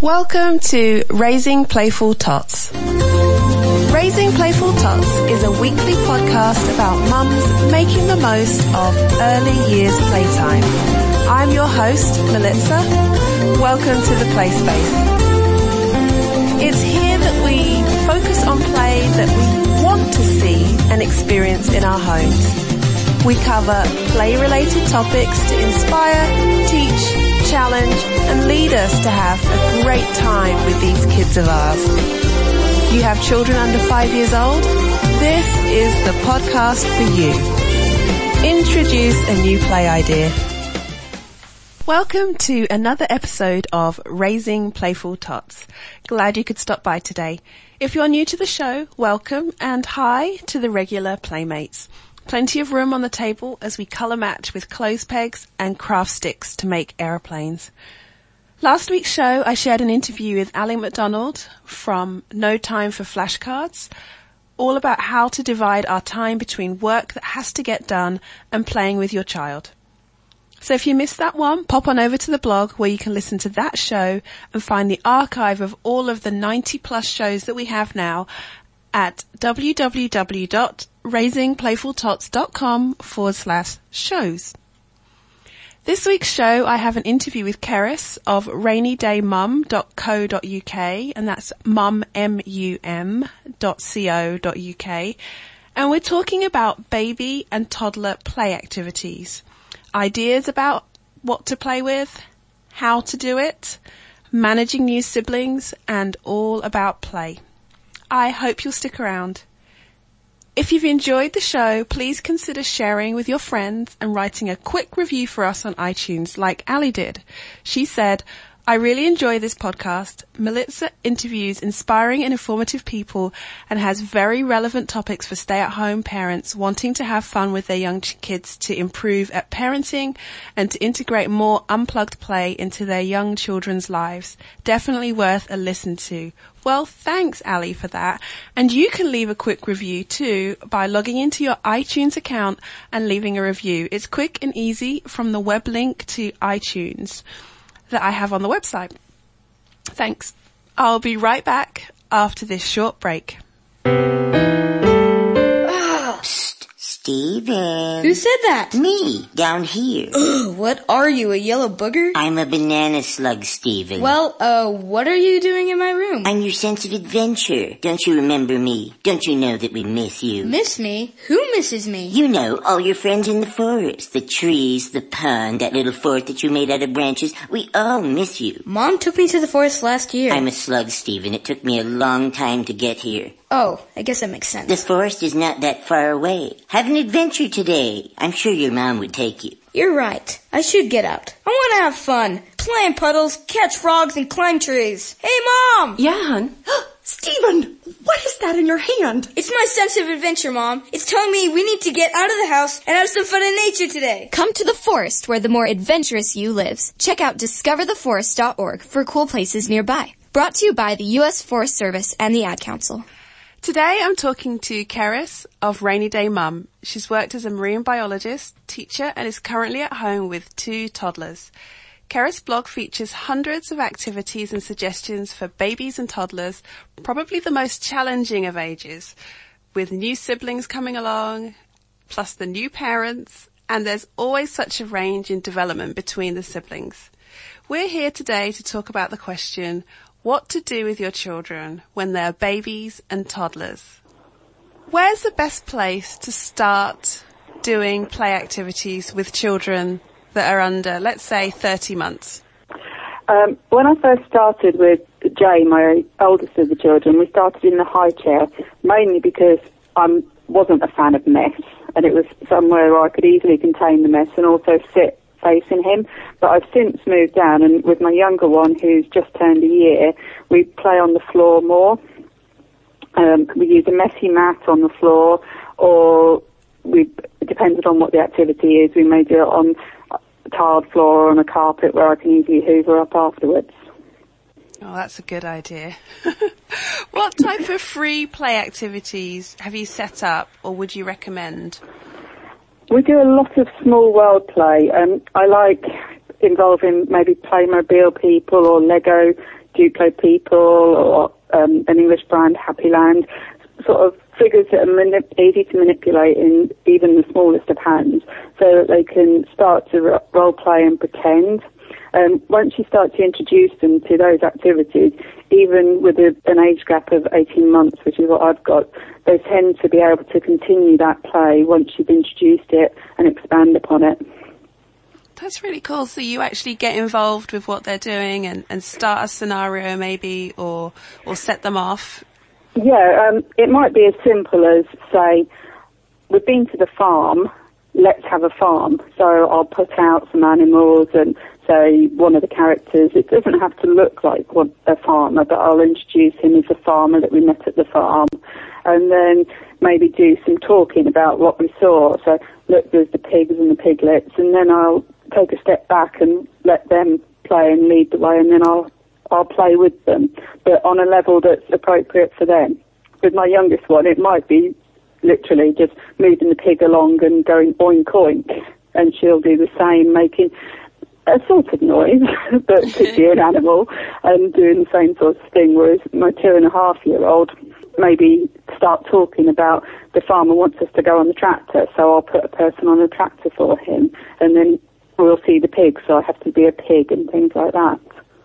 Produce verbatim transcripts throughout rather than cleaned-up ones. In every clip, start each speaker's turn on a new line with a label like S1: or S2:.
S1: Welcome to Raising Playful Tots. Raising Playful Tots is a weekly podcast about mums making the most of early years playtime. I'm your host, Melissa. Welcome to the Play Space. It's here that we focus on play that we want to see and experience in our homes. We cover play-related topics to inspire, teach, challenge and lead us to have a great time with these kids of ours. You have children under five years old? This is the podcast for you. Introduce a new play idea. Welcome to another episode of Raising Playful Tots. Glad you could stop by today. If you're new to the show, welcome and hi to the regular playmates. Plenty of room on the table as we colour match with clothes pegs and craft sticks to make aeroplanes. Last week's show I shared an interview with Ali McDonald from No Time for Flashcards, all about how to divide our time between work that has to get done and playing with your child. So if you missed that one, pop on over to the blog where you can listen to that show and find the archive of all of the ninety plus shows that we have now at www.raisingplayfultots.com forward slash shows. This week's show, I have an interview with Keris of rainy day mum dot co dot uk, and that's mum, M U M, dot co dot uk. And we're talking about baby and toddler play activities, ideas about what to play with, how to do it, managing new siblings, and all about play. I hope you'll stick around. If you've enjoyed the show, please consider sharing with your friends and writing a quick review for us on iTunes like Ali did. She said, I really enjoy this podcast. Melissa interviews inspiring and informative people and has very relevant topics for stay-at-home parents wanting to have fun with their young kids to improve at parenting and to integrate more unplugged play into their young children's lives. Definitely worth a listen to. Well, thanks, Ali, for that. And you can leave a quick review too by logging into your iTunes account and leaving a review. It's quick and easy from the web link to iTunes that I have on the website. Thanks. I'll be right back after this short break.
S2: Psst, Steven.
S3: Who said that?
S2: Me, down here.
S3: Ugh, what are you, a yellow booger?
S2: I'm a banana slug, Steven.
S3: Well, uh, what are you doing in my room?
S2: I'm your sense of adventure. Don't you remember me? Don't you know that we miss you?
S3: Miss me? Who misses me?
S2: You know, all your friends in the forest. The trees, the pond, that little fort that you made out of branches. We all miss you.
S3: Mom took me to the forest last year.
S2: I'm a slug, Steven. It took me a long time to get here.
S3: Oh, I guess that makes sense.
S2: The forest is not that far away. Have an adventure today. I'm sure your mom would take you.
S3: You're right. I should get out. I want to have fun. Play in puddles, catch frogs, and climb trees. Hey, Mom!
S4: Yeah, hon? Steven, what is that in your hand?
S3: It's my sense of adventure, Mom. It's telling me we need to get out of the house and have some fun in nature today.
S5: Come to the forest where the more adventurous you lives. Check out discover the forest dot org for cool places nearby. Brought to you by the U S Forest Service and the Ad Council.
S1: Today I'm talking to Keris of Rainy Day Mum. She's worked as a marine biologist, teacher, and is currently at home with two toddlers. Keris' blog features hundreds of activities and suggestions for babies and toddlers, probably the most challenging of ages, with new siblings coming along, plus the new parents, and there's always such a range in development between the siblings. We're here today to talk about the question, what to do with your children when they're babies and toddlers. Where's the best place to start doing play activities with children that are under, let's say, thirty months?
S6: Um, when I first started with Jay, my oldest of the children, we started in the high chair, mainly because I wasn't a fan of mess, and it was somewhere where I could easily contain the mess and also sit facing him. But I've since moved down, and with my younger one, who's just turned a year, we play on the floor more. Um, we use a messy mat on the floor, or we, depending on what the activity is, we may do it on a tiled floor or on a carpet where I can easily hoover up afterwards.
S1: Oh, that's a good idea. What type of free play activities have you set up or would you recommend?
S6: We do a lot of small world play. Um, I like involving maybe Playmobil people or Lego Duplo People or um, an English brand, Happy Land, sort of figures that are manip- easy to manipulate in even the smallest of hands, so that they can start to ro- role play and pretend. Um, once you start to introduce them to those activities, even with a, an age gap of eighteen months, which is what I've got, they tend to be able to continue that play once you've introduced it and expand upon it.
S1: That's really cool. So you actually get involved with what they're doing and, and start a scenario maybe, or or set them off.
S6: Yeah, um, it might be as simple as, say, we've been to the farm, let's have a farm. So I'll put out some animals and say one of the characters, it doesn't have to look like one, a farmer, but I'll introduce him as a farmer that we met at the farm. And then maybe do some talking about what we saw. So look, there's the pigs and the piglets, and then I'll take a step back and let them play and lead the way, and then I'll I'll play with them, but on a level that's appropriate for them. With my youngest one, it might be literally just moving the pig along and going oink oink, and she'll do the same, making a sort of noise, but could be an animal, and doing the same sort of thing, whereas my two and a half year old maybe start talking about the farmer wants us to go on the tractor, so I'll put a person on the tractor for him, and then we'll see the pig, so I have to be a pig and things like that.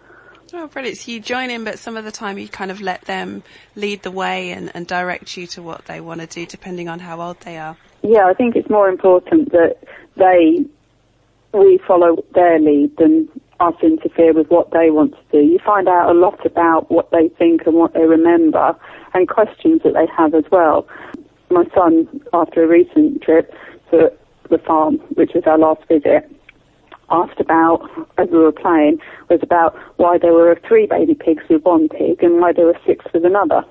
S1: Oh, brilliant. So you join in, but some of the time you kind of let them lead the way and, and direct you to what they want to do, depending on how old they are.
S6: Yeah, I think it's more important that they, we follow their lead than us interfere with what they want to do. You find out a lot about what they think and what they remember, and questions that they have as well. My son, after a recent trip to the farm, which was our last visit, asked about, as we were playing, was about why there were three baby pigs with one pig and why there were six with another.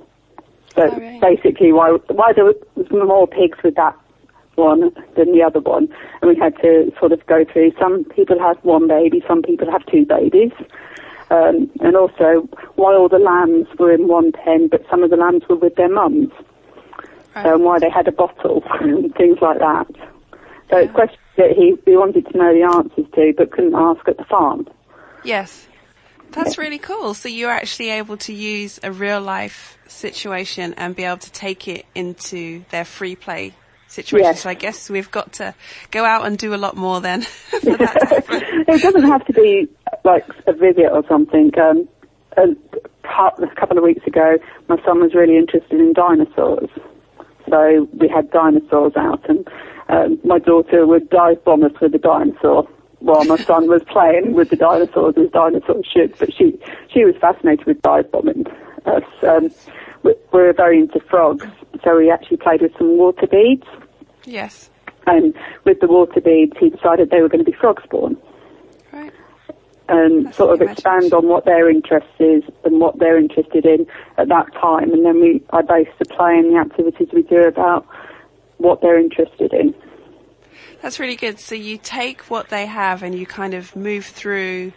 S6: So
S1: oh, right.
S6: basically why why there was more pigs with that one than the other one. And we had to sort of go through, some people have one baby, some people have two babies. Um, and also why all the lambs were in one pen, but some of the lambs were with their mums. Right. And why they had a bottle and things like that. So yeah. It's questions that he, he wanted to know the answers to, but couldn't ask at the farm.
S1: Yes. That's really cool. So you're actually able to use a real life situation and be able to take it into their free play situation. Yes. So I guess we've got to go out and do a lot more then for that to happen.
S6: It doesn't have to be like a visit or something. Um, a, a couple of weeks ago, my son was really interested in dinosaurs. So we had dinosaurs out, and um, my daughter would dive bomb us with a dinosaur while my son was playing with the dinosaurs as dinosaurs should. But she she was fascinated with dive bombing us. Um, we're very into frogs, so we actually played with some water beads.
S1: Yes.
S6: And with the water beads, he decided they were going to be frog spawn.
S1: Right.
S6: And That's sort of expand on what their interest is and what they're interested in at that time. And then we, I base the play and the activities we do about what they're interested in.
S1: That's really good. So you take what they have and you kind of move through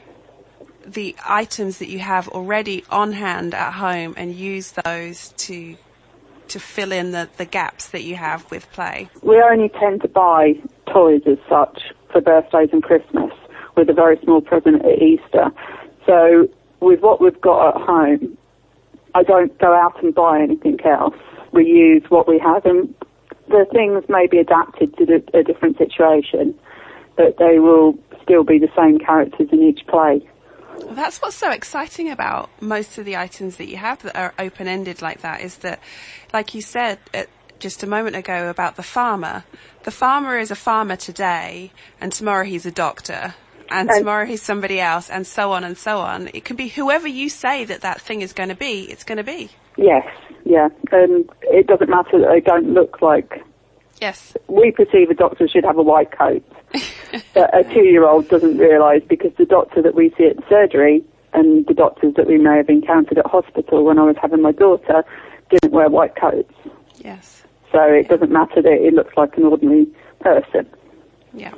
S1: the items that you have already on hand at home and use those to to fill in the, the gaps that you have with play.
S6: We only tend to buy toys as such for birthdays and Christmas, with a very small present at Easter. So with what we've got at home, I don't go out and buy anything else. We use what we have, and the things may be adapted to the, a different situation, but they will still be the same characters in each play.
S1: Well, that's what's so exciting about most of the items that you have that are open-ended like that, is that, like you said uh, just a moment ago about the farmer, the farmer is a farmer today, and tomorrow he's a doctor, and, and tomorrow he's somebody else, and so on and so on. It can be whoever you say that that thing is going to be, it's going to be.
S6: Yes, yeah. And it doesn't matter that they don't look like...
S1: Yes.
S6: We perceive a doctor should have a white coat. But a two-year-old doesn't realise, because the doctor that we see at the surgery and the doctors that we may have encountered at hospital when I was having my daughter didn't wear white coats.
S1: Yes.
S6: So it doesn't matter that it looks like an ordinary person.
S1: Yeah.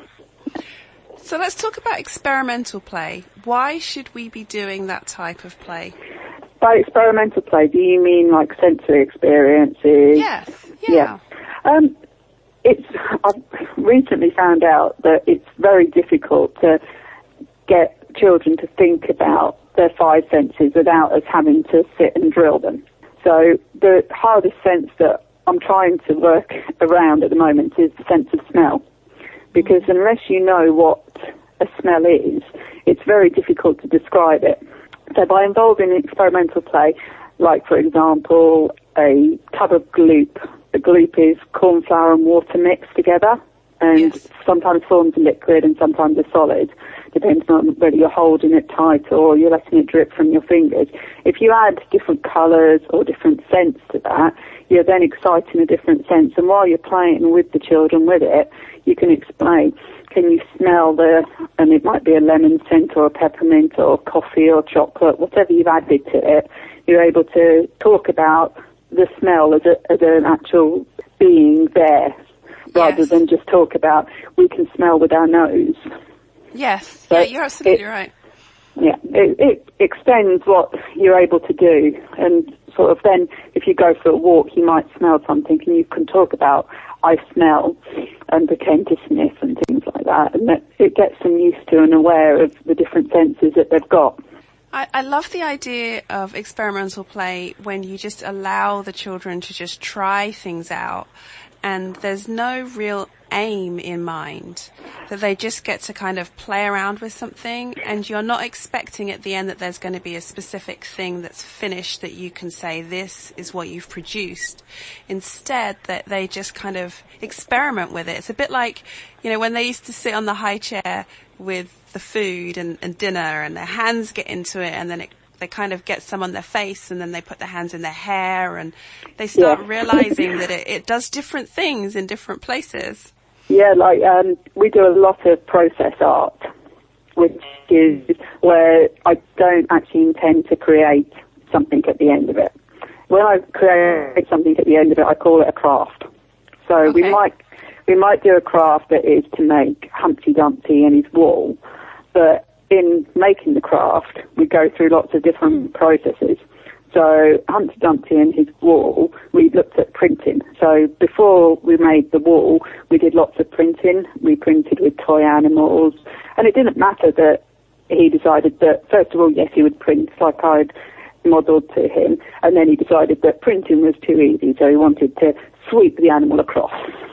S1: So let's talk about experimental play. Why should we be doing that type of play?
S6: By experimental play, do you mean like sensory experiences?
S1: Yes. Yeah.
S6: yeah. Um, it's, I've recently found out that it's very difficult to get children to think about their five senses without us having to sit and drill them. So the hardest sense that I'm trying to work around at the moment is the sense of smell, because unless you know what a smell is, it's very difficult to describe it. So by involving experimental play, like for example a tub of gloop, the gloop is corn flour and water mixed together, and
S1: Yes.
S6: sometimes forms a liquid and sometimes a solid, depending on whether you're holding it tight or you're letting it drip from your fingers. If you add different colours or different scents to that, you're then exciting a different sense. And while you're playing with the children with it, you can explain, can you smell the, and it might be a lemon scent or a peppermint or coffee or chocolate, whatever you've added to it, you're able to talk about the smell as, a, as an actual being there, rather
S1: Yes.
S6: than just talk about, we can smell with our nose.
S1: Yes.
S6: So
S1: yeah, you're absolutely
S6: it-
S1: right.
S6: Yeah, it, it extends what you're able to do, and sort of then if you go for a walk you might smell something and you can talk about, I smell, and pretend to sniff and things like that, and that it gets them used to and aware of the different senses that they've got.
S1: I, I love the idea of experimental play when you just allow the children to just try things out, and there's no real aim in mind, that they just get to kind of play around with something, and you're not expecting at the end that there's going to be a specific thing that's finished that you can say this is what you've produced. Instead, that they just kind of experiment with it. It's a bit like, you know, when they used to sit on the high chair with the food and, and dinner, and their hands get into it, and then it they kind of get some on their face, and then they put their hands in their hair, and they start
S6: Yeah.
S1: realizing that it, it does different things in different places.
S6: Yeah, like um, we do a lot of process art, which is where I don't actually intend to create something at the end of it. When I create something at the end of it, I call it a craft. So
S1: Okay.
S6: we might we might do a craft that is to make Humpty Dumpty and his wall, but in making the craft, we go through lots of different processes. So Humpty Dumpty and his wall, we looked at printing. So before we made the wall, we did lots of printing. We printed with toy animals, and it didn't matter that he decided that, first of all, yes, he would print like I'd modelled to him, and then he decided that printing was too easy, so he wanted to sweep the animal across.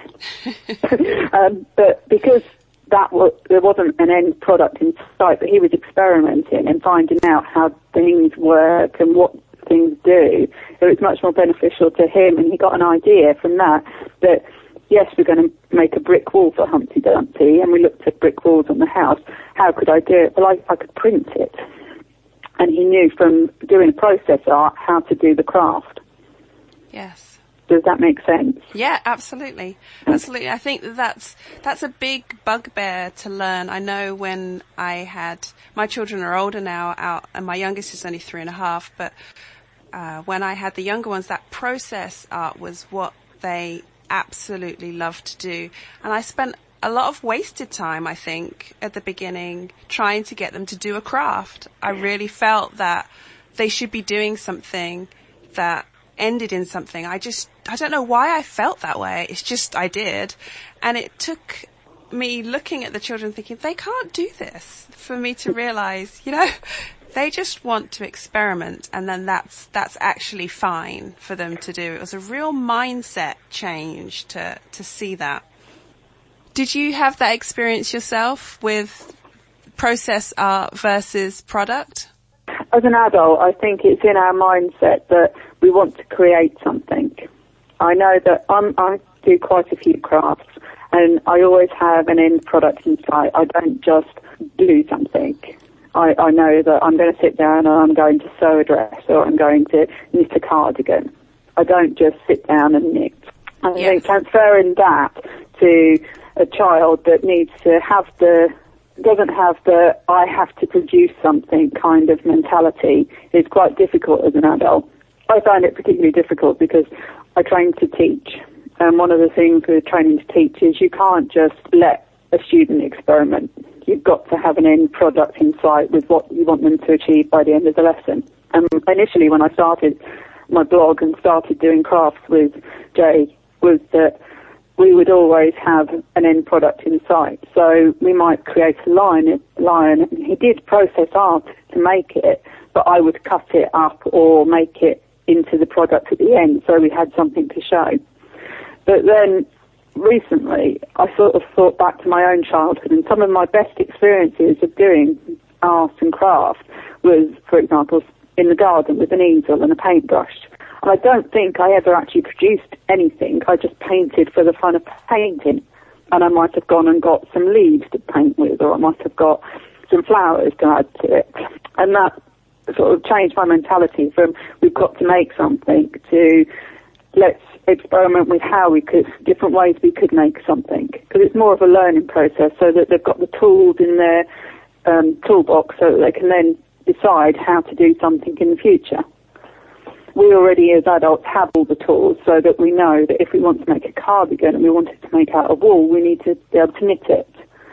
S6: um, but because that was, there wasn't an end product in sight, but he was experimenting and finding out how things work and what things do, it was much more beneficial to him, and he got an idea from that that yes, we're going to make a brick wall for Humpty Dumpty, and we looked at brick walls on the house. How could I do it? Well, I, I could print it, and he knew from doing process art how to do the craft.
S1: Yes.
S6: Does that make sense?
S1: Yeah, absolutely. Absolutely. I think that that's, that's a big bugbear to learn. I know when I had, my children are older now, out, and my youngest is only three and a half, but uh, when I had the younger ones, that process art was what they absolutely loved to do. And I spent a lot of wasted time, I think, at the beginning, trying to get them to do a craft. I really felt that they should be doing something that ended in something. I just, I don't know why I felt that way. It's just, I did. And it took me looking at the children thinking, they can't do this, for me to realize, you know, they just want to experiment, and then that's, that's actually fine for them to do. It was a real mindset change to, to see that. Did you have that experience yourself with process art versus product?
S6: As an adult, I think it's in our mindset that we want to create something. I know that I'm, I do quite a few crafts, and I always have an end product in sight. I don't just do something. I, I know that I'm going to sit down and I'm going to sew a dress, or I'm going to knit a cardigan. I don't just sit down and knit. I
S1: Yes.
S6: think transferring that to a child that needs to have the doesn't have the I have to produce something kind of mentality is quite difficult as an adult. I find it particularly difficult because I train to teach, and one of the things with training to teach is you can't just let a student experiment. You've got to have an end product in sight with what you want them to achieve by the end of the lesson. And initially when I started my blog and started doing crafts with Jay, was that we would always have an end product in sight. So we might create a lion, lion, and he did process art to make it, but I would cut it up or make it into the product at the end so we had something to show. But then recently I sort of thought back to my own childhood, and some of my best experiences of doing art and craft was, for example, in the garden with an easel and a paintbrush. And I don't think I ever actually produced anything. I just painted for the fun of painting. And I might have gone and got some leaves to paint with, or I might have got some flowers to add to it. And that sort of changed my mentality from we've got to make something to let's experiment with how we could, different ways we could make something. Because it's more of a learning process, so that they've got the tools in their um, toolbox so that they can then decide how to do something in the future. We already as adults have all the tools so that we know that if we want to make a cardigan and we want it to make out of wool, we need to be able to knit it.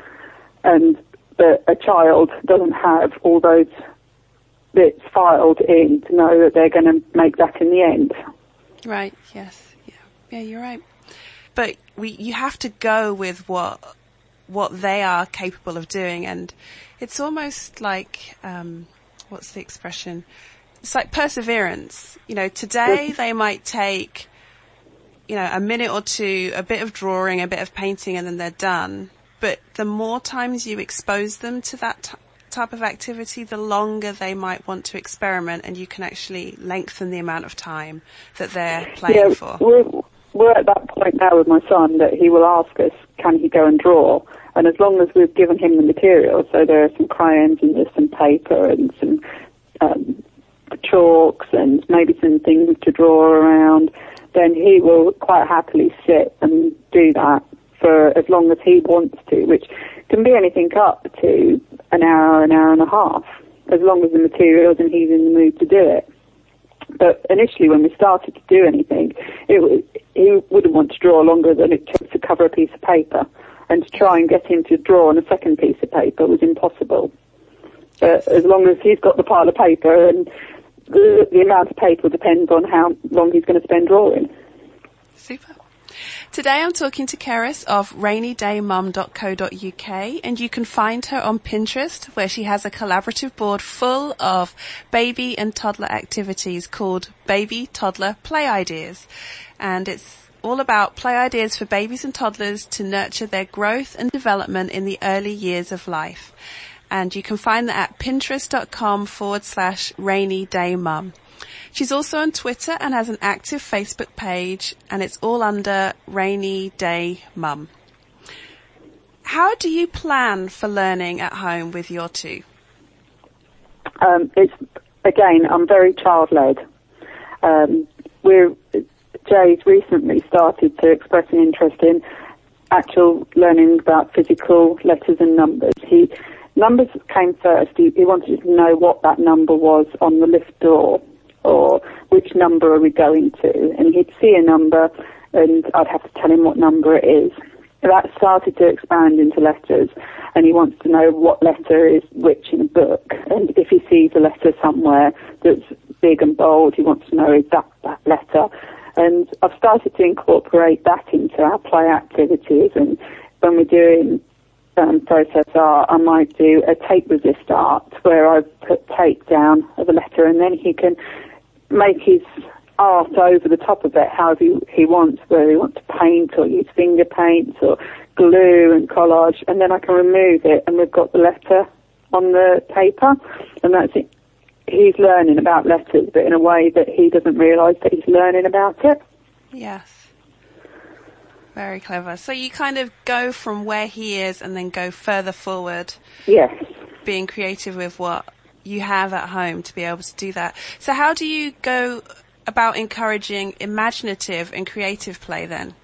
S6: And but a child doesn't have all those bits filed in to know that they're going to make that in the end.
S1: Right, yes. Yeah, yeah, you're right. But we, you have to go with what what they are capable of doing, and it's almost like, um, what's the expression? It's like perseverance. You know, today they might take, you know, a minute or two, a bit of drawing, a bit of painting, and then they're done. But the more times you expose them to that t- type of activity, the longer they might want to experiment, and you can actually lengthen the amount of time that they're playing
S6: yeah,
S1: for.
S6: We're, we're at that point now with my son that he will ask us, can he go and draw? And as long as we've given him the material, so there are some crayons and there's some paper and some um, chalks and maybe some things to draw around, then he will quite happily sit and do that for as long as he wants to, which can be anything up to an hour, an hour and a half, as long as the materials and he's in the mood to do it. But initially when we started to do anything, it was, he wouldn't want to draw longer than it took to cover a piece of paper, and to try and get him to draw on a second piece of paper was impossible. But as long as he's got the pile of paper, and the, the amount of paper depends on how long he's going to spend drawing.
S1: Super. Today I'm talking to Keris of rainy day mum dot co dot uk, and you can find her on Pinterest, where she has a collaborative board full of baby and toddler activities called Baby Toddler Play Ideas. And it's all about play ideas for babies and toddlers to nurture their growth and development in the early years of life. And you can find that at pinterest.com forward slash rainy day mum. She's also on Twitter and has an active Facebook page, and it's all under Rainy Day Mum. How do you plan for learning at home with your two?
S6: Um, it's, again, I'm very child-led. Um, we're, Jay's recently started to express an interest in actual learning about physical letters and numbers. He Numbers came first. He, he wanted to know what that number was on the lift door, or which number are we going to. And he'd see a number, and I'd have to tell him what number it is. That started to expand into letters, and he wants to know what letter is which in a book. And if he sees a letter somewhere that's big and bold, he wants to know is that that letter. And I've started to incorporate that into our play activities. And when we're doing um, process art, I might do a tape resist art where I put tape down of a letter, and then he can make his art over the top of it however he, he wants, whether he wants to paint or use finger paints or glue and collage, and then I can remove it and we've got the letter on the paper. And that's it. He's learning about letters, but in a way that he doesn't realise that he's learning about it.
S1: Yes. Very clever. So you kind of go from where he is and then go further forward.
S6: Yes.
S1: Being creative with what you have at home to be able to do that. So how do you go about encouraging imaginative and creative play then?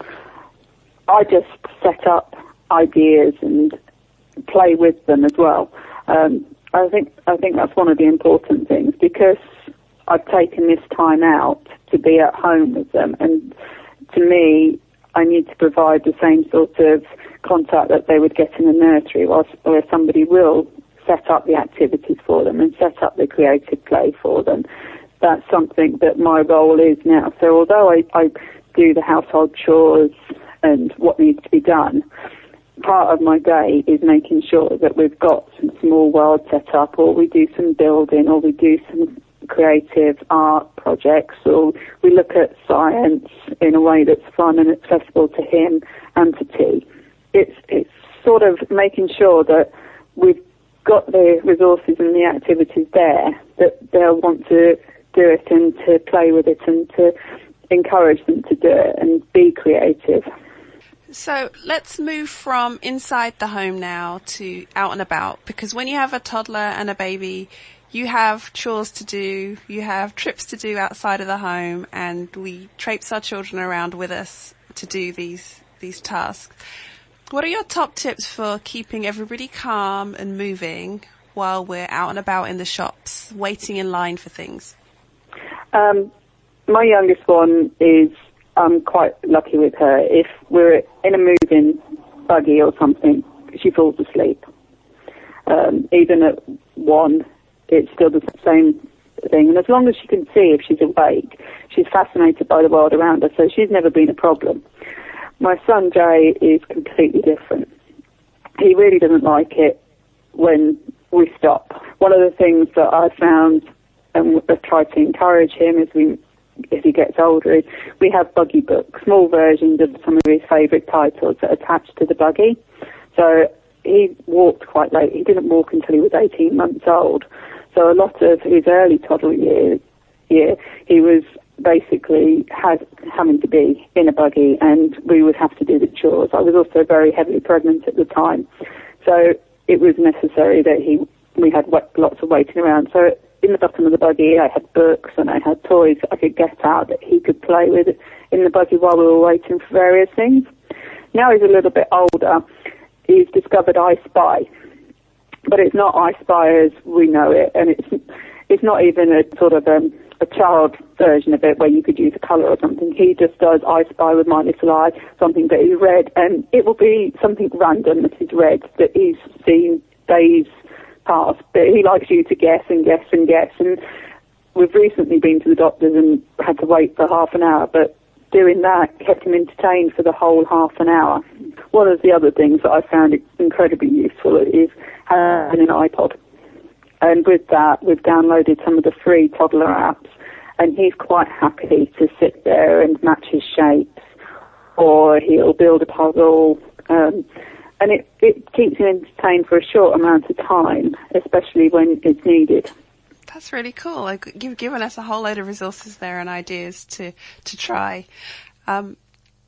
S6: I just set up ideas and play with them as well. Um, I think I think that's one of the important things, because I've taken this time out to be at home with them, and to me, I need to provide the same sort of contact that they would get in the nursery, where somebody will set up the activities for them and set up the creative play for them. That's something that my role is now. So although I, I do the household chores and what needs to be done, part of my day is making sure that we've got some small world set up, or we do some building, or we do some creative art projects, or we look at science in a way that's fun and accessible to him and to T. It's, it's sort of making sure that we've got the resources and the activities there, that they'll want to do it and to play with it and to encourage them to do it and be creative.
S1: So let's move from inside the home now to out and about, because when you have a toddler and a baby, you have chores to do, you have trips to do outside of the home, and we traipse our children around with us to do these these tasks. What are your top tips for keeping everybody calm and moving while we're out and about in the shops, waiting in line for things?
S6: Um, my youngest one is, I'm quite lucky with her. If we're in a moving buggy or something, she falls asleep. Um, even at one, it's still the same thing. And as long as she can see if she's awake, she's fascinated by the world around her, so she's never been a problem. My son Jay is completely different. He really doesn't like it when we stop. One of the things that I found and I've tried to encourage him as we as he gets older is we have buggy books, small versions of some of his favourite titles that are attached to the buggy. So he walked quite late. He didn't walk until he was eighteen months old. So a lot of his early toddler years, year, he was basically had, having to be in a buggy, and we would have to do the chores. I was also very heavily pregnant at the time, so it was necessary that he we had lots of waiting around. So in the bottom of the buggy, I had books and I had toys that I could get out that he could play with in the buggy while we were waiting for various things. Now he's a little bit older, he's discovered I Spy, but it's not I Spy as we know it, and it's it's not even a sort of um, a child version of it where you could use a colour or something. He just does I Spy with my little eye, something that he's read, and it will be something random that he's read that he's seen days past, but he likes you to guess and guess and guess. And we've recently been to the doctors and had to wait for half an hour, but doing that kept him entertained for the whole half an hour. One of the other things that I found incredibly useful is having an iPod. And with that, we've downloaded some of the free toddler apps, and he's quite happy to sit there and match his shapes, or he'll build a puzzle, um, and it, it keeps him entertained for a short amount of time, especially when it's needed.
S1: That's really cool. Like, you've given us a whole load of resources there and ideas to, to try. Um,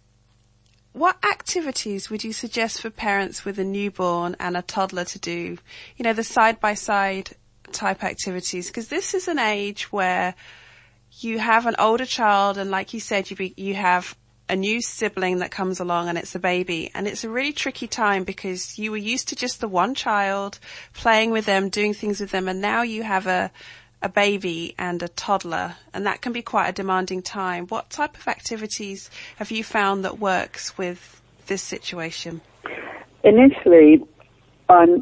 S1: what activities would you suggest for parents with a newborn and a toddler to do? You know, the side-by-side type activities, because this is an age where you have an older child, and like you said, you be, you have a new sibling that comes along and it's a baby, and it's a really tricky time because you were used to just the one child, playing with them, doing things with them, and now you have a a baby and a toddler, and that can be quite a demanding time. What type of activities have you found that works with this situation?
S6: Initially, um,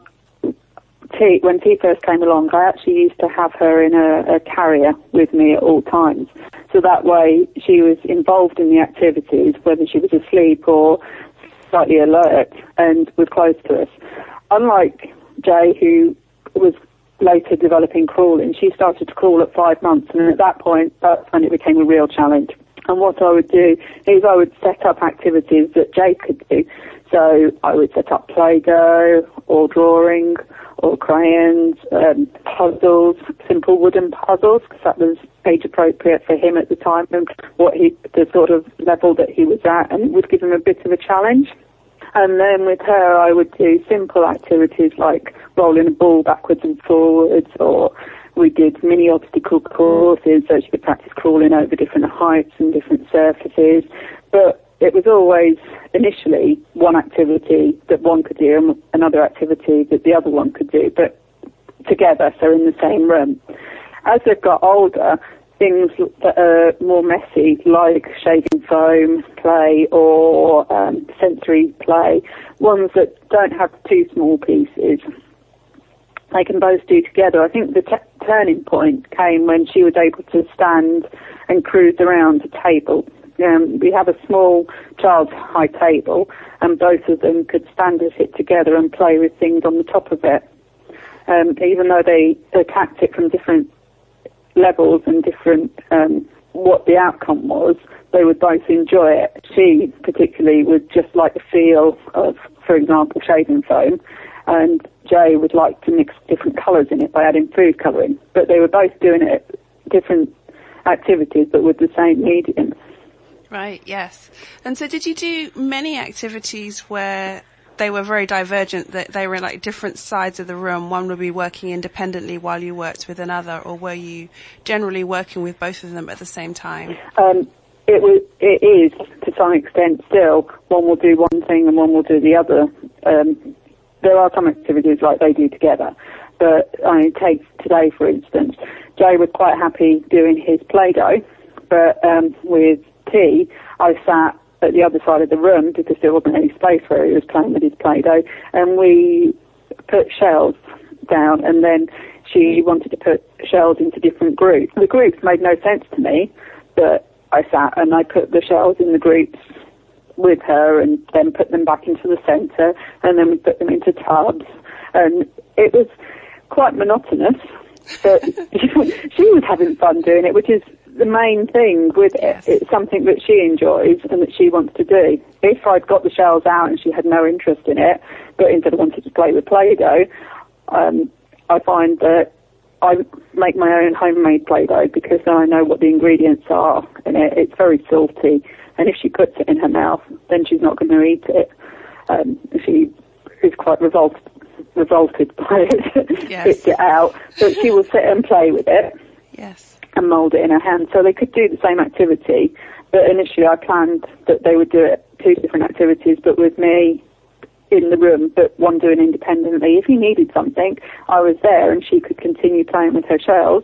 S6: T, when T first came along, I actually used to have her in a, a carrier with me at all times. So that way she was involved in the activities, whether she was asleep or slightly alert, and was close to us. Unlike Jay, who was later developing crawling, she started to crawl at five months, and at that point, that's when it became a real challenge. And what I would do is I would set up activities that Jay could do. So I would set up Play-Doh, or drawing, or crayons, um, puzzles, simple wooden puzzles, because that was age appropriate for him at the time and what he, the sort of level that he was at, and it would give him a bit of a challenge. And then with her, I would do simple activities like rolling a ball backwards and forwards, or we did mini obstacle courses so she could practice crawling over different heights and different surfaces. But it was always initially one activity that one could do and another activity that the other one could do, but together, so in the same room. As they've got older, things that are more messy, like shaving foam play or um, sensory play, ones that don't have two small pieces, they can both do together. I think the t- turning point came when she was able to stand and cruise around a table. Um, we have a small child's high table, and both of them could stand and sit together and play with things on the top of it. um, even though they attacked it from different levels and different um, what the outcome was, they would both enjoy it. She particularly would just like the feel of, for example, shaving foam, and Jay would like to mix different colours in it by adding food colouring. But they were both doing it, different activities, but with the same medium.
S1: Right, yes. And so did you do many activities where they were very divergent, that they were like different sides of the room? One would be working independently while you worked with another, or were you generally working with both of them at the same time?
S6: Um, it was, it is, to some extent still. One will do one thing and one will do the other. Um, there are some activities like they do together. But I mean, take today, for instance. Jay was quite happy doing his Play-Doh, but um, with T, I sat at the other side of the room because there wasn't any space where he was playing with his Play-Doh, and we put shells down, and then she wanted to put shells into different groups. The groups made no sense to me, but I sat and I put the shells in the groups with her and then put them back into the centre, and then we put them into tubs, and it was quite monotonous, but she was having fun doing it, which is the main thing with it.
S1: Yes.
S6: It's something that she enjoys and that she wants to do. If I'd got the shells out and she had no interest in it, but instead wanted to play with Play-Doh, um, I find that I make my own homemade Play-Doh because then I know what the ingredients are in it. It's very salty, and if she puts it in her mouth, then she's not going to eat it. Um, she is quite revolted, revolted by it,
S1: Yes.
S6: spits it out, but she will sit and play with it.
S1: Yes.
S6: And mould it in her hand, so they could do the same activity. But initially I planned that they would do it, two different activities, but with me in the room, but one doing independently. If he needed something, I was there and she could continue playing with her shells.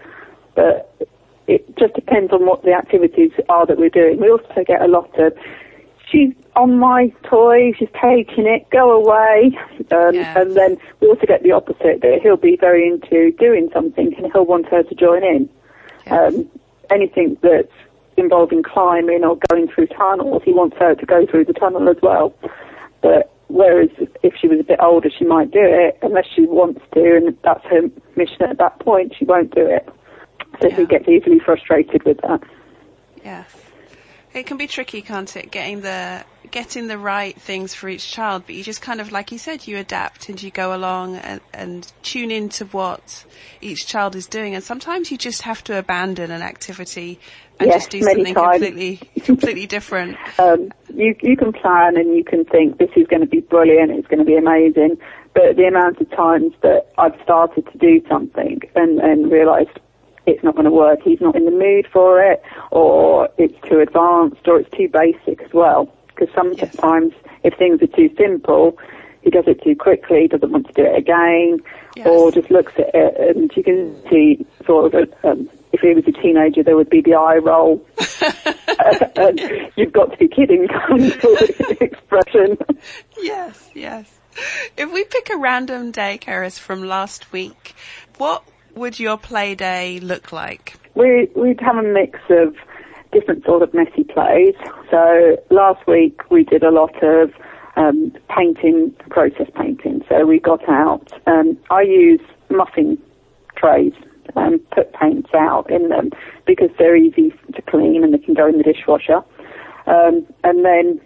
S6: But it just depends on what the activities are that we're doing. We also get a lot of, she's on my toy, she's taking it, go away. Um,
S1: Yes.
S6: And then we also get the opposite, that he'll be very into doing something and he'll want her to join in.
S1: Yes.
S6: Um, anything that's involving climbing or going through tunnels, he wants her to go through the tunnel as well. But whereas if she was a bit older, she might do it, unless she wants to, and that's her mission at that point, she won't do it. So
S1: Yeah.
S6: he gets easily frustrated with that.
S1: Yes. It can be tricky, can't it, getting the getting the right things for each child, but you just kind of, like you said, you adapt and you go along and, and tune into what each child is doing, and sometimes you just have to abandon an activity and
S6: Yes,
S1: just do
S6: many
S1: something
S6: times.
S1: completely completely different.
S6: Um, you, you can plan and you can think this is going to be brilliant, it's going to be amazing, but the amount of times that I've started to do something and, and realised it's not going to work, he's not in the mood for it, or it's too advanced, or it's too basic as well. Because sometimes
S1: Yes.
S6: if things are too simple, he does it too quickly, doesn't want to do it again,
S1: Yes.
S6: or just looks at it, and you can see sort of, a, um, if he was a teenager, there would be the eye roll. uh, and you've got to be kidding kind of expression.
S1: Yes, yes. If we pick a random day, Keris, from last week, what would your play day look like?
S6: We, we'd have a mix of different sort of messy plays. So last week we did a lot of um, painting, process painting. So we got out, um, I use muffin trays and put paints out in them because they're easy to clean and they can go in the dishwasher. Um, and then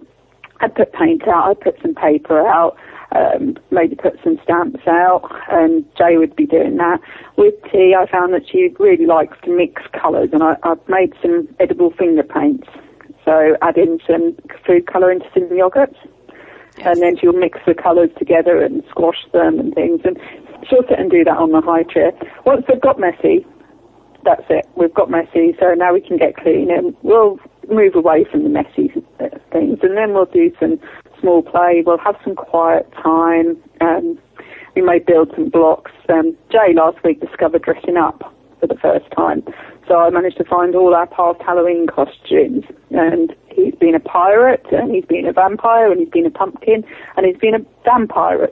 S6: I put paint out, I put some paper out, um, maybe put some stamps out, and Jay would be doing that. With T, I found that she really likes to mix colours, and I, I've made some edible finger paints. So add in some food colour into some yogurts,
S1: Yes.
S6: and then she'll mix the colours together and squash them and things, and she'll sit and do that on the high chair. Once they've got messy, that's it. We've got messy, so now we can get clean, and we'll move away from the messy things, and then we'll do some small play. We'll have some quiet time. Um, we may build some blocks. Um, Jay last week discovered dressing up for the first time, so I managed to find all our past Halloween costumes, and he's been a pirate, and he's been a vampire, and he's been a pumpkin, and he's been a vampire.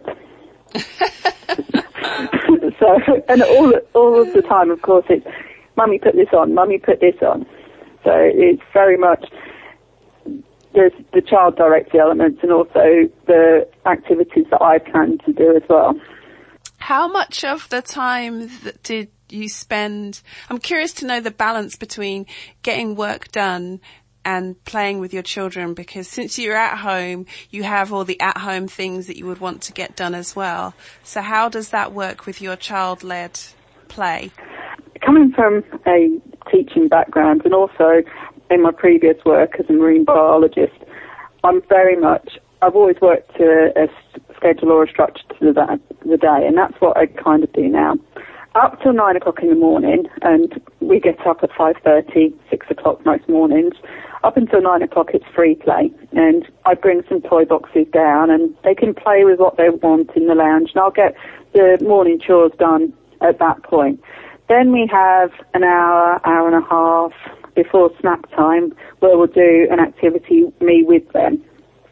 S6: So, and all all of the time, of course, it's Mummy put this on, Mummy put this on. So it's very much, there's the child directed elements and also the activities that I plan to do as well.
S1: How much of the time that did you spend, I'm curious to know the balance between getting work done and playing with your children, because since you're at home, you have all the at-home things that you would want to get done as well. So how does that work with your child-led play?
S6: Coming from a teaching background and also in my previous work as a marine biologist, I'm very much, I've always worked to a schedule or a structure to the, the day, and that's what I kind of do now. Up till nine o'clock in the morning, and we get up at five thirty, six o'clock most mornings. Up until nine o'clock it's free play, and I bring some toy boxes down and they can play with what they want in the lounge, and I'll get the morning chores done at that point. Then we have an hour, hour and a half before snack time where we'll do an activity, me with them.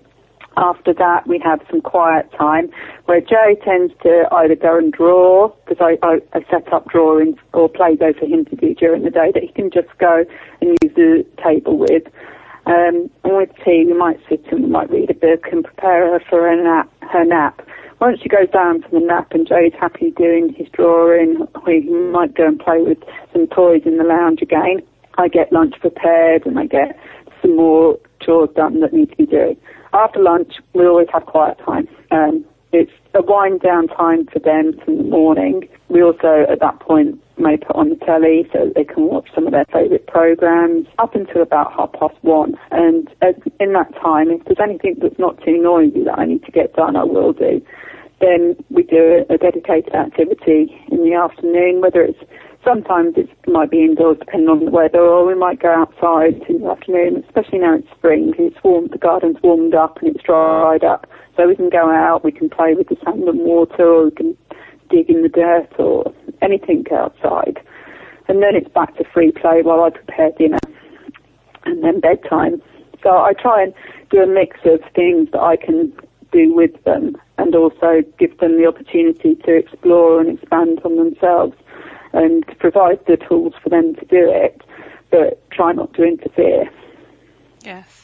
S6: After that, we have some quiet time where Joe tends to either go and draw, because I, I, I set up drawings or Play-Doh for him to do during the day that he can just go and use the table with. Um, and with tea, we might sit and we might read a book and prepare her for her nap. Her nap. Once she goes down for the nap and Joe's happy doing his drawing, we might go and play with some toys in the lounge again. I get lunch prepared and I get some more chores done that need to be doing. After lunch, we always have quiet time. Um, it's a wind-down time for them from the morning. We also, at that point, may put on the telly so that they can watch some of their favourite programmes up until about half past one. And uh, in that time, if there's anything that's not too noisy that I need to get done, I will do. Then we do a, a dedicated activity in the afternoon, whether it's sometimes it might be indoors depending on the weather, or we might go outside in the afternoon, especially now it's spring. It's warm, the garden's warmed up and it's dried up. So we can go out, we can play with the sand and water, or we can dig in the dirt or anything outside. And then it's back to free play while I prepare dinner and then bedtime. So I try and do a mix of things that I can do with them and also give them the opportunity to explore and expand on themselves, and to provide the tools for them to do it, but try not to interfere.
S1: Yes.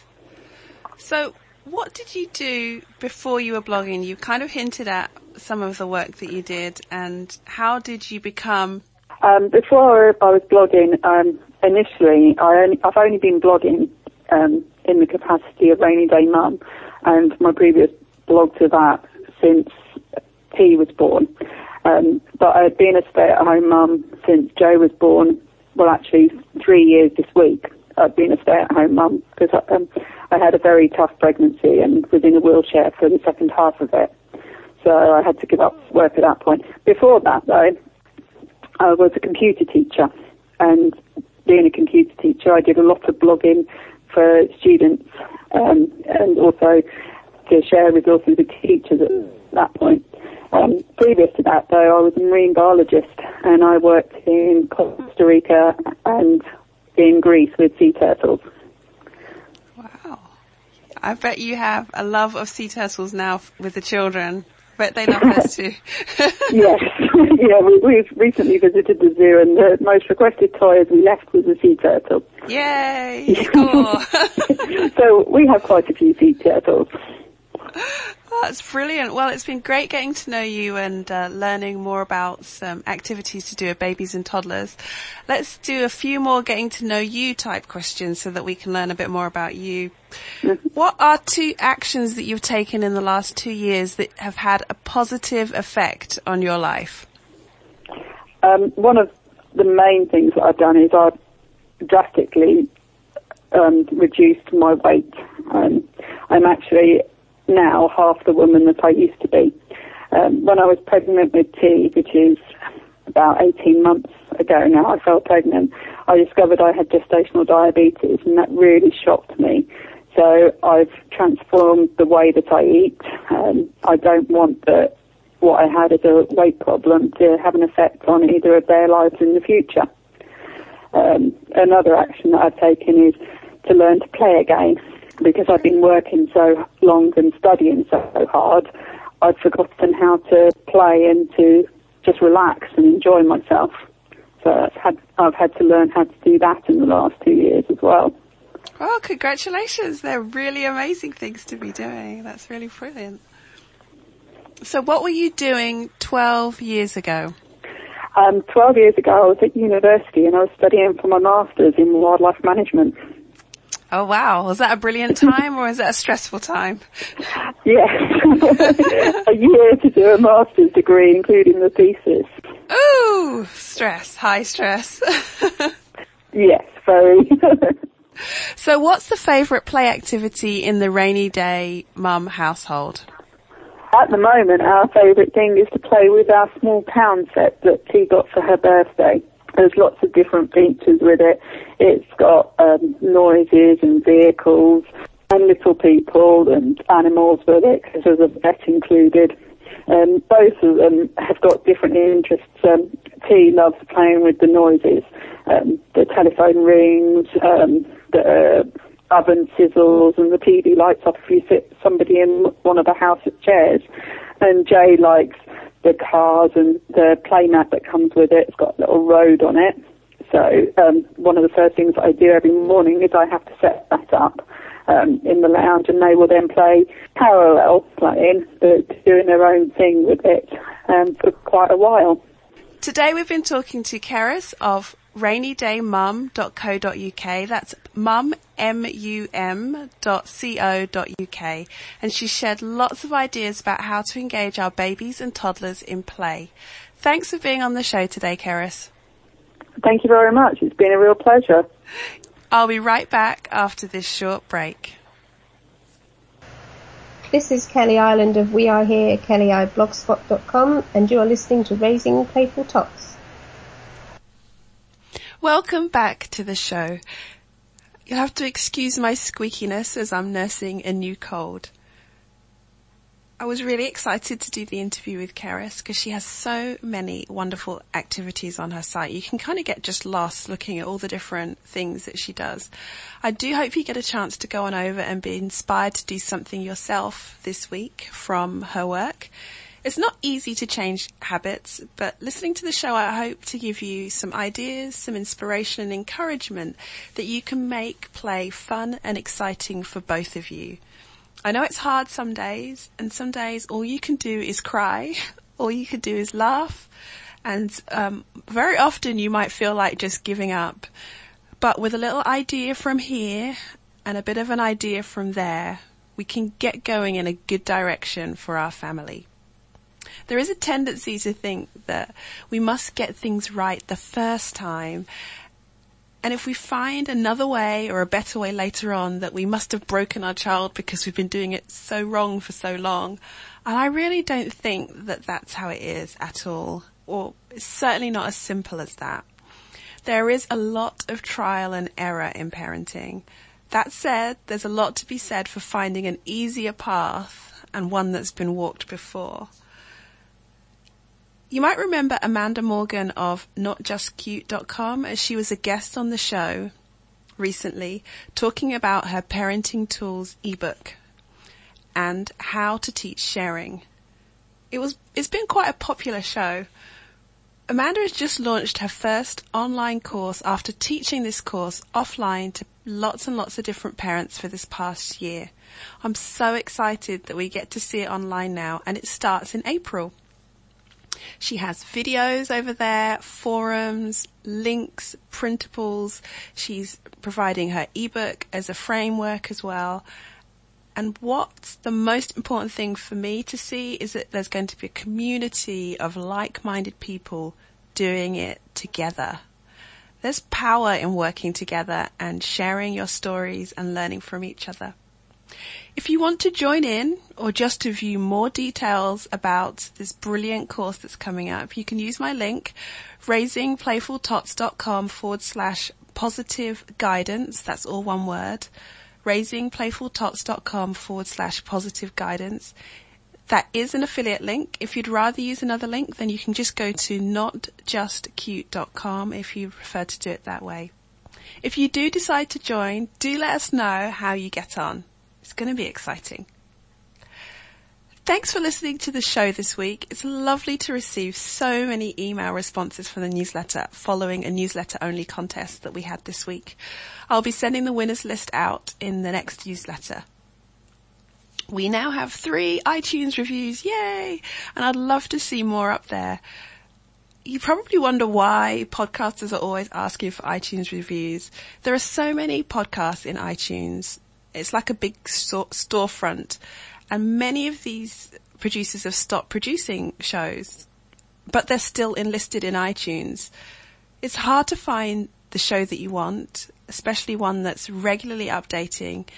S1: So what did you do before you were blogging? You kind of hinted at some of the work that you did, and how did you become...
S6: Um, before I was blogging, um, initially, I only, I've only been blogging um, in the capacity of Rainy Day Mum, and my previous blog to that since he was born. Um, but I've been a stay-at-home mum since Joe was born. Well, actually, three years this week. I've been a stay-at-home mum because I, um, I had a very tough pregnancy and was in a wheelchair for the second half of it. So I had to give up work at that point. Before that, though, I was a computer teacher. And being a computer teacher, I did a lot of blogging for students um, and also to share resources with teachers at that point. Um, previous to that, though, I was a marine biologist and I worked in Costa Rica and in Greece with sea turtles.
S1: Wow. I bet you have a love of sea turtles now with the children. I bet they love us too.
S6: Yes. Yeah, we, we've recently visited the zoo and the most requested toy as we left was a sea turtle.
S1: Yay! Cool.
S6: So we have quite a few sea turtles.
S1: That's brilliant. Well, it's been great getting to know you and uh, learning more about some activities to do with babies and toddlers. Let's do a few more getting to know you type questions so that we can learn a bit more about you. Mm-hmm. What are two actions that you've taken in the last two years that have had a positive effect on your life?
S6: Um, one of the main things that I've done is I've drastically um, reduced my weight. Um, I'm actually now half the woman that I used to be. Um, when I was pregnant with T, which is about eighteen months ago now, I fell pregnant, I discovered I had gestational diabetes, and that really shocked me. So I've transformed the way that I eat. Um, I don't want the, what I had as a weight problem to have an effect on either of their lives in the future. Um, another action that I've taken is to learn to play again. Because I've been working so long and studying so hard, I'd forgotten how to play and to just relax and enjoy myself. So I've had, I've had to learn how to do that in the last two years as well.
S1: Well, congratulations. They're really amazing things to be doing. That's really brilliant. So what were you doing twelve years ago?
S6: Um, twelve years ago, I was at university and I was studying for my master's in wildlife management.
S1: Oh, wow. Was that a brilliant time or was that a stressful time?
S6: Yes. A year to do a master's degree, including the thesis.
S1: Ooh, stress, high stress.
S6: Yes, very.
S1: So what's the favourite play activity in the Rainy Day Mum household?
S6: At the moment, our favourite thing is to play with our small town set that T got for her birthday. There's lots of different features with it. It's got um, noises and vehicles and little people and animals with it, because there's a vet included. Um, both of them have got different interests. Um, T loves playing with the noises, um, the telephone rings, um, the uh, oven sizzles, and the T V lights off if you sit somebody in one of the house's chairs. And Jay likes the cars and the playmat that comes with it. It's got a little road on it. So um, one of the first things that I do every morning is I have to set that up um, in the lounge, and they will then play parallel playing, but doing their own thing with it um, for quite a while.
S1: Today we've been talking to Keris of rainy day mum dot co dot uk. That's mum, M U M dot C O dot U K. And she shared lots of ideas about how to engage our babies and toddlers in play. Thanks for being on the show today, Keris.
S6: Thank you very much. It's been a real pleasure.
S1: I'll be right back after this short break.
S7: This is Kelly Ireland of We Are Here, kelly i blogspot dot com, and you are listening to Raising Playful Tots.
S1: Welcome back to the show. You'll have to excuse my squeakiness as I'm nursing a new cold. I was really excited to do the interview with Keris because she has so many wonderful activities on her site. You can kind of get just lost looking at all the different things that she does. I do hope you get a chance to go on over and be inspired to do something yourself this week from her work. It's not easy to change habits, but listening to the show, I hope to give you some ideas, some inspiration and encouragement that you can make play fun and exciting for both of you. I know it's hard some days, and some days all you can do is cry, all you can do is laugh, and um, very often you might feel like just giving up. But with a little idea from here and a bit of an idea from there, we can get going in a good direction for our family. There is a tendency to think that we must get things right the first time, and if we find another way or a better way later on, that we must have broken our child because we've been doing it so wrong for so long. And I really don't think that that's how it is at all, or it's certainly not as simple as that. There is a lot of trial and error in parenting. That said, there's a lot to be said for finding an easier path and one that's been walked before. You might remember Amanda Morgan of not just cute dot com, as she was a guest on the show recently talking about her Parenting Tools ebook and how to teach sharing. It was, it's been quite a popular show. Amanda has just launched her first online course after teaching this course offline to lots and lots of different parents for this past year. I'm so excited that we get to see it online now, and it starts in April. She has videos over there, forums, links, printables. She's providing her ebook as a framework as well. And what's the most important thing for me to see is that there's going to be a community of like-minded people doing it together. There's power in working together and sharing your stories and learning from each other. If you want to join in or just to view more details about this brilliant course that's coming up, you can use my link, raisingplayfultots.com forward slash positive guidance. That's all one word. raisingplayfultots.com forward slash positive guidance. That is an affiliate link. If you'd rather use another link, then you can just go to not just cute dot com if you prefer to do it that way. If you do decide to join, do let us know how you get on. It's going to be exciting. Thanks for listening to the show this week. It's lovely to receive so many email responses from the newsletter following a newsletter-only contest that we had this week. I'll be sending the winners list out in the next newsletter. We now have three iTunes reviews, yay! And I'd love to see more up there. You probably wonder why podcasters are always asking for iTunes reviews. There are so many podcasts in iTunes. It's like a big store- storefront. And many of these producers have stopped producing shows, but they're still enlisted in iTunes. It's hard to find the show that you want, especially one that's regularly updating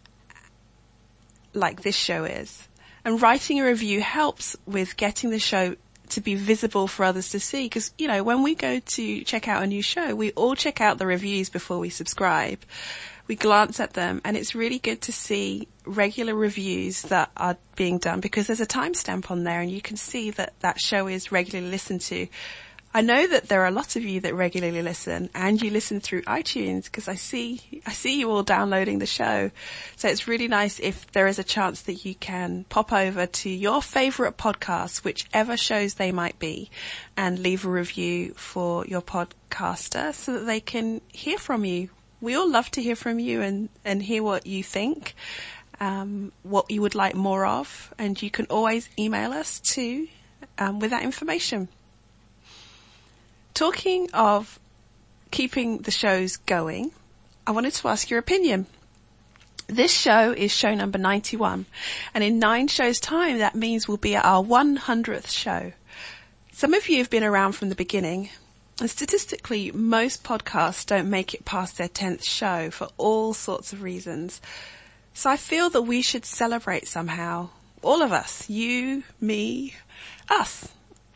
S1: like this show is. And writing a review helps with getting the show to be visible for others to see. Because, you know, when we go to check out a new show, we all check out the reviews before we subscribe. We glance at them, and it's really good to see regular reviews that are being done because there's a timestamp on there and you can see that that show is regularly listened to. I know that there are lots of you that regularly listen, and you listen through iTunes because I see, I see you all downloading the show. So it's really nice if there is a chance that you can pop over to your favorite podcasts, whichever shows they might be, and leave a review for your podcaster so that they can hear from you. We all love to hear from you and, and hear what you think, um, what you would like more of, and you can always email us too, um, with that information. Talking of keeping the shows going, I wanted to ask your opinion. This show is show number ninety-one, and in nine shows' time, that means we'll be at our one hundredth show. Some of you have been around from the beginning, and statistically, most podcasts don't make it past their tenth show for all sorts of reasons. So I feel that we should celebrate somehow. All of us, you, me, us.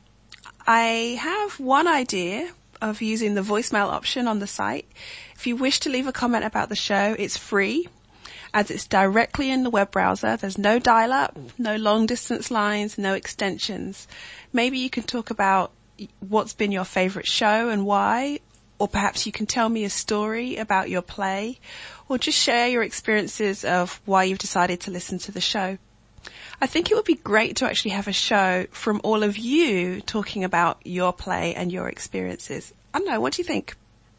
S1: I have one idea of using the voicemail option on the site. If you wish to leave a comment about the show, it's free, as it's directly in the web browser. There's no dial-up, no long-distance lines, no extensions. Maybe you can talk about what's been your favourite show and why, or perhaps you can tell me a story about your play, or just share your experiences of why you've decided to listen to the show. I think it would be great to actually have a show from all of you talking about your play and your experiences. I don't know, what do you think?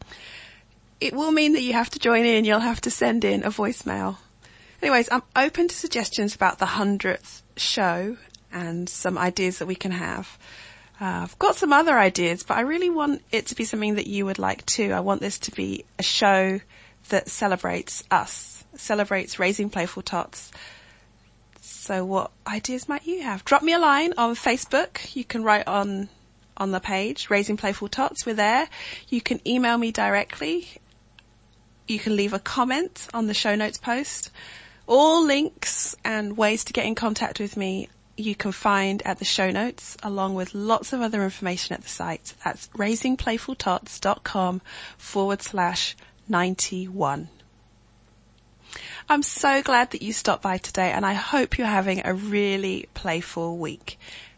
S1: It will mean that you have to join in. You'll have to send in a voicemail. Anyways, I'm open to suggestions about the hundredth show and some ideas that we can have. Uh, I've got some other ideas, but I really want it to be something that you would like too. I want this to be a show that celebrates us, celebrates Raising Playful Tots. So what ideas might you have? Drop me a line on Facebook. You can write on on the page, Raising Playful Tots. We're there. You can email me directly. You can leave a comment on the show notes post. All links and ways to get in contact with me you can find at the show notes, along with lots of other information at the site. That's raisingplayfultots.com forward slash 91. I'm so glad that you stopped by today, and I hope you're having a really playful week.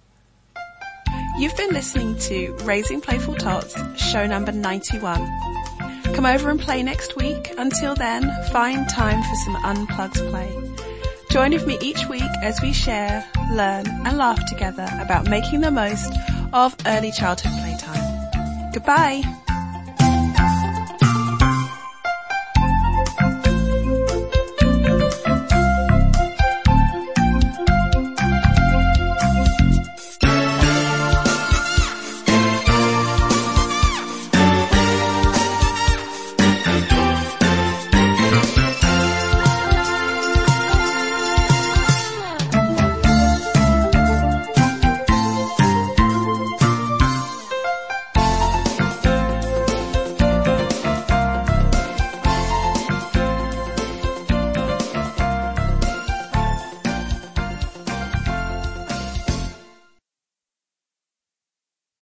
S1: You've been listening to Raising Playful Tots, show number ninety-one. Come over and play next week. Until then, find time for some unplugged play. Join with me each week as we share, learn and laugh together about making the most of early childhood playtime. Goodbye.